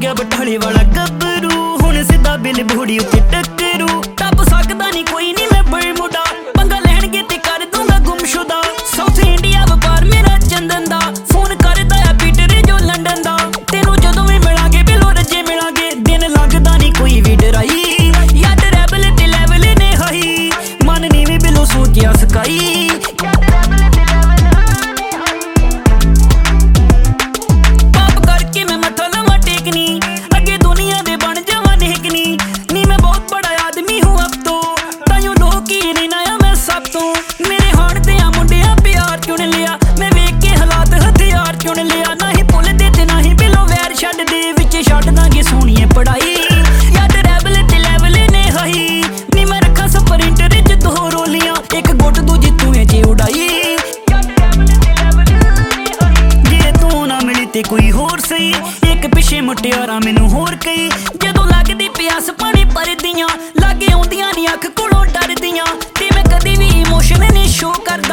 ਗਿਆ ਬਟਾਲੇ ਵਾਲਾ ਗੱਭਰੂ, ਹੁਣ ਸਿੱਧਾ ਬਿਲ ਬੋੜੀ ਉੱਤੇ ਟੱਕਰੂ। ਟੱਪ ਸਕਦਾ ਨਹੀਂ ਕੋਈ ਨਹੀਂ ਮੈਂ ਬਰਮੁਡਾ, ਪੰਗਾ ਲੈਣਗੇ ਤੇ ਕਰ ਦੂੰਗਾ ਗੁੰਮਸ਼ੁਦਾ। ਸਾਊਥ ਇੰਡੀਆ ਵਪਾਰ ਮੇਰਾ ਚੰਦਨ ਦਾ, ਫੋਨ ਕਰਦਾ ਆ ਪੀਟਰ ਜੋ ਲੰਡਨ ਦਾ। ਤੈਨੂੰ ਜਦੋਂ ਵੀ ਮਿਲਾਂਗੇ ਬਿਲੋ ਰੱਜੇ ਮਿਲਾਂਗੇ, ਦਿਨ ਲੱਗਦਾ ਨਹੀਂ ਕੋਈ ਵੀ ਡਰਾਈ। ਯਾਰ ਰੈਬਲ ਤੇ ਲੈਵਲ ਨੇ ਹਾਈ, ਮਨ ਨੀ ਵੀ ਬਿਲੋ ਸੋਚਿਆ ਸਕਾਈ। ਪਾਪ ਕਰਕੇ ਮੈਂ ਮੱਥਾ ਲਵਾਂ ਟੇਕਨੀ, ਅੱਗੇ ਦੁਨੀਆ ਦੇ ਬਣ ਜਾਵਾਂ ਨੇਕਨੀ। ਨੀ ਮੈਂ ਬਹੁਤ ਬੜਾ ਆਦਮੀ ਹੂੰ ਅਬ ਤੋਂ, ਤਾਈਓ ਲੋਕ ਹੀ ਨਹੀਂ ਨਾ ਮੈਂ ਸਭ ਤੋਂ। ਮੇਰੇ ਹਾਣ ਤੇ ਆ ਮੁੰਡਿਆਂ ਪਿਆਰ ਚੁਣ ਲਿਆ, ਮੈਂ ਵੇਖ ਕੇ ਹਾਲਾਤ ਹਥਿਆਰ ਚੁਣ ਲਿਆ। ਨਾ ਹੀ ਭੁੱਲਦੇ ਤੇ ਨਾ ਹੀ ਬਿਲੋ ਵੈਰ ਛੱਡਦੇ, ਵਿੱਚ ਛੱਡ ਦਾਂਗੇ ਸੋਹਣੀਏ ਪੜਾਈ। ਯਾਰ ਰੈਬਲ ਤੇ ਲੈਵਲ ਨੇ ਹਾਈ, ਨੀ ਮੈਂ ਰੱਖਾਂ ਸਪਰਿੰਟਰ ਚ ਦੋ ਰੋਲੀਆਂ, ਇੱਕ ਗੁੱਟ ਦੂਜੀ ਤੂੰ ਚ ਉਡਾਈ। ਜੇ ਤੂੰ ਨਾ ਮਿਲੀ ਤੇ ਕੋਈ ਹੋਰ ਸਹੀ, ਇੱਕ ਪਿੱਛੇ ਮੁਟਿਆਰਾਂ ਮੈਨੂੰ ਹੋਰ ਕਈ। ਜਦੋਂ ਲੱਗਦੀ ਪਿਆਸ ਪਾਣੀ ਭਰਦੀਆਂ, ਲਾਗੇ ਆਉਂਦੀਆਂ ਨੀ ਅੱਖ ਕੋਲੋਂ ਡਰਦੀਆਂ। ਤੇ ਮੈਂ ਕਦੀ ਵੀ ਇਮੋਸ਼ਨ ਨਹੀਂ ਸ਼ੋ ਕਰਦੀ।